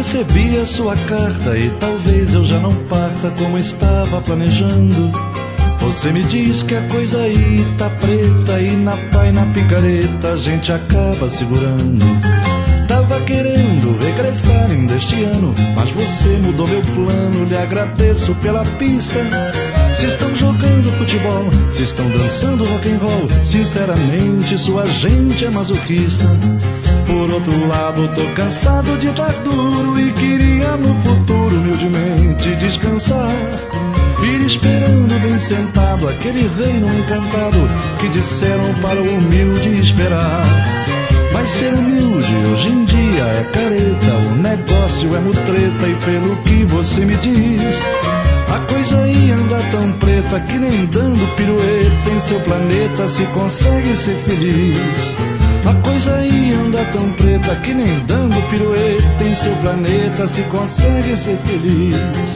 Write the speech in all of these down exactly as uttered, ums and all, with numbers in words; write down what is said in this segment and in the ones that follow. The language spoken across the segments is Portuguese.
recebi a sua carta e talvez eu já não parta como estava planejando. Você me diz que a coisa aí tá preta e na pá e na picareta a gente acaba segurando. Tava querendo regressar ainda este ano, mas você mudou meu plano, lhe agradeço pela pista. Se estão jogando futebol, se estão dançando rock and roll, sinceramente sua gente é masoquista. Por outro lado, tô cansado de dar duro e queria no futuro humildemente descansar, ir esperando bem sentado aquele reino encantado que disseram para o humilde esperar. Mas ser humilde hoje em dia é careta, o negócio é mutreta e pelo que você me diz, a coisa aí anda tão preta que nem dando pirueta em seu planeta se consegue ser feliz. A coisa aí anda tão preta que nem dando pirueta em seu planeta se consegue ser feliz.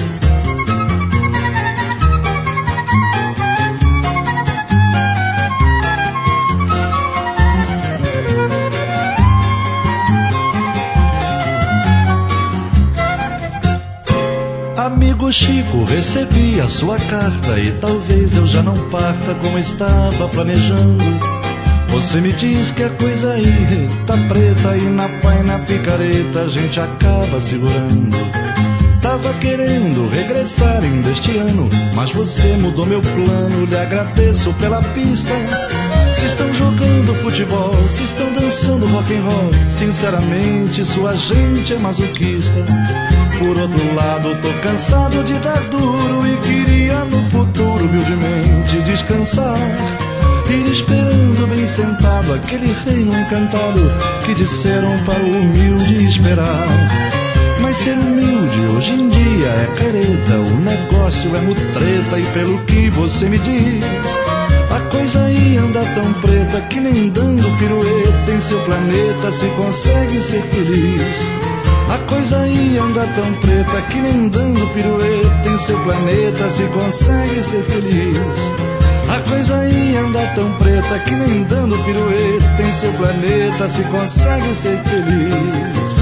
Amigo Chico, recebi a sua carta e talvez eu já não parta como estava planejando. Você me diz que a coisa aí tá preta e na pá e na picareta a gente acaba segurando. Tava querendo regressar ainda este ano, mas você mudou meu plano, lhe agradeço pela pista. Se estão jogando futebol, se estão dançando rock and roll, sinceramente sua gente é masoquista. Por outro lado, tô cansado de dar duro e queria no futuro humildemente descansar, ir esperando bem sentado aquele reino encantado que disseram para o humilde esperar. Mas ser humilde hoje em dia é careta, o negócio é mutreta e pelo que você me diz, a coisa aí anda tão preta que nem dando pirueta em seu planeta se consegue ser feliz. A coisa aí anda tão preta que nem dando pirueta em seu planeta se consegue ser feliz. A coisa aí anda tão preta que nem dando pirueta em seu planeta se consegue ser feliz.